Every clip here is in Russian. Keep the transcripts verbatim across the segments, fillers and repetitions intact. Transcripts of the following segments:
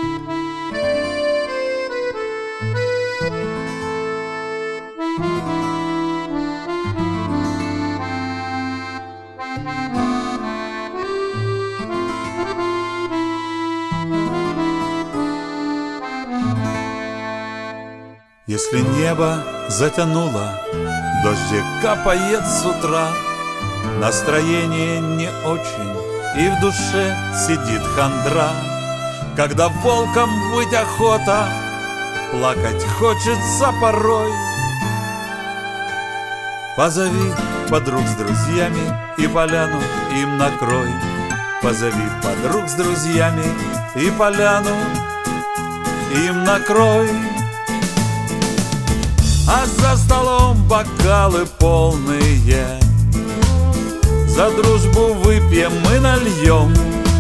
Если небо затянуло, дождик капает с утра, настроение не очень, и в душе сидит хандра. Когда волком быть охота, плакать хочется порой. Позови подруг с друзьями и поляну им накрой. Позови подруг с друзьями и поляну им накрой. А за столом бокалы полные, за дружбу выпьем и нальем.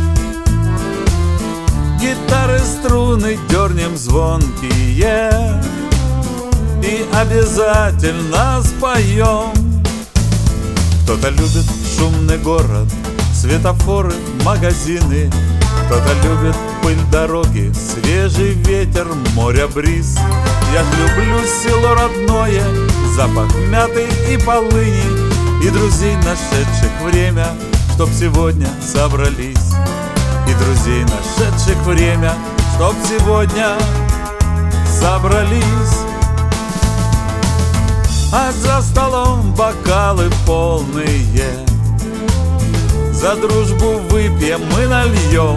Гитары, струны дернем звонкие и обязательно споем. Кто-то любит шумный город, светофоры, магазины. Кто-то любит пыль дороги, свежий ветер, море, бриз. Я люблю село родное, запах мяты и полыни, и друзей, нашедших время, чтоб сегодня собрались. И друзей, нашедших время, чтоб сегодня собрались. А за столом бокалы полные, за дружбу выпьем и нальем.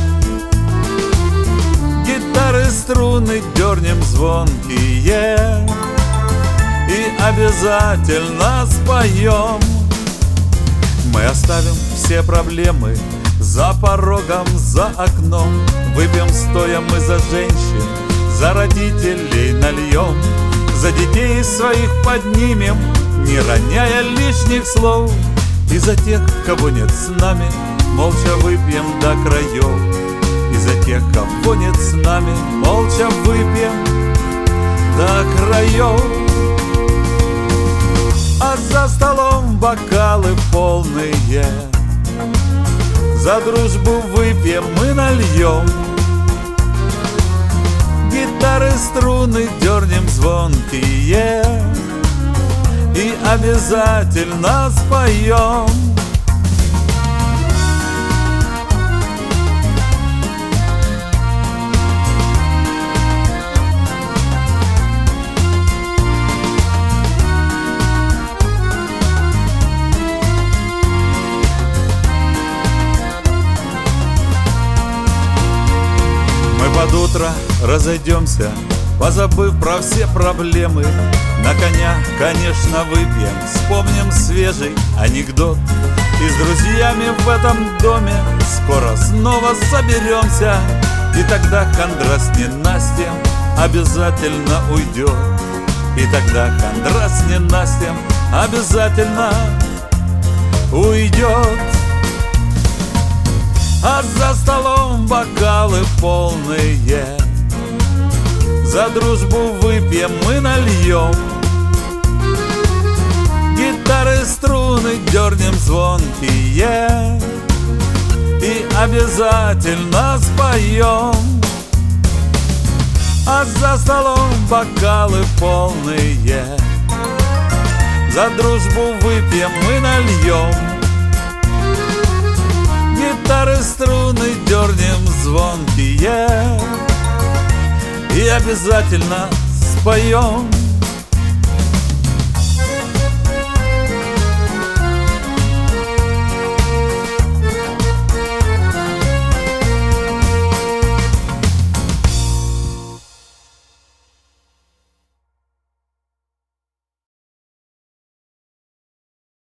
Гитары, струны дернем звонкие и обязательно споем. Мы оставим все проблемы за порогом, за окном. Выпьем стоя мы за женщин, за родителей нальем. За детей своих поднимем, не роняя лишних слов. И за тех, кого нет с нами, молча выпьем до краев. И за тех, кого нет с нами, молча выпьем до краев. А за столом бокалы полные, за дружбу выпьем и нальем. Гитары, струны дернем звонкие и обязательно споем. Под утро разойдемся, позабыв про все проблемы. На коня, конечно, выпьем, вспомним свежий анекдот. И с друзьями в этом доме скоро снова соберемся. И тогда хандра с ненастьем обязательно уйдет. И тогда хандра с ненастьем обязательно уйдет. А за столом бокалы полные, за дружбу выпьем и нальем. Гитары, струны дернем звонкие и обязательно споем. А за столом бокалы полные, за дружбу выпьем и нальем. Гитары, струны дернем звонкие и обязательно споем.